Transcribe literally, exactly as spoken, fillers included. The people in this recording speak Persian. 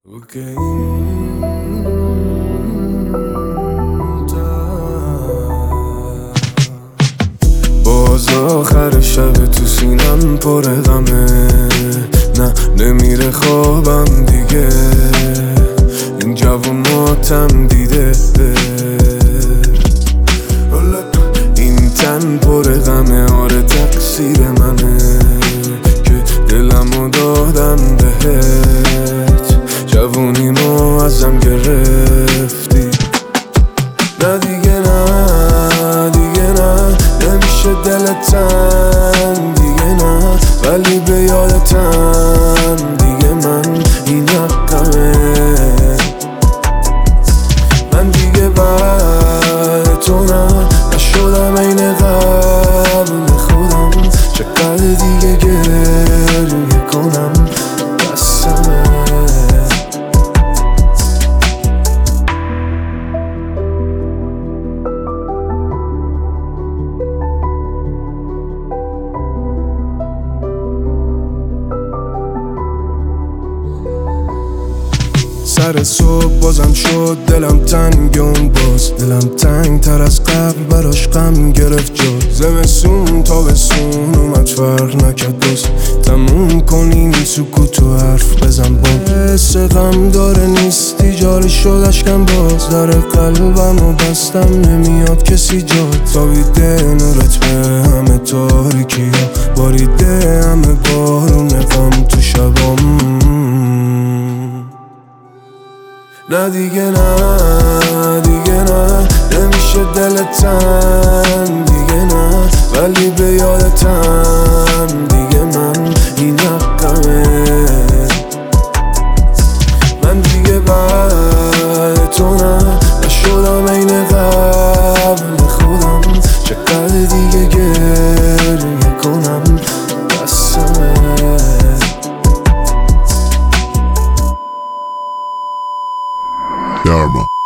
باز آخر شب تو سینم پر غمه، نه نمیره خوابم دیگه، این جوون ماتم دیده، این تن پر غمه، آره تقصیر منه که دلمو دادم بهت، جوونیمو ازم گرفتی. نه دیگه نه دیگه نه، نمیشه دلتم دیگه نه، ولی به یادتم دیگه من این حقمه. من دیگه بعد تو نه نشدم این قبل خودم، چقدر دیگه گریه کنم بسمه. سر صبح بازم شد دلم تنگ، اون باز دلم تنگ تر از قبل، براش غم گرفت جا. زمستون تابستون اومد فرق نکرد، باز تموم کنین این سکوت و حرف بزن بام. حس غم داره نیستی جاری شد اشکم، باز در قلبم و بستم نمیاد کسی جاد. تابیده نورت به همه تاریکی ها، باریده همه بارون غم تو شبام. نه دیگه نه دیگه نه، نمیشه دلتم دیگه نه، ولی به یادتم دیگه من این حقمه. من دیگه بعد تو نه نشدم این قبل خودم، چقدر دیگه گریه کنم بسمه. Dharma.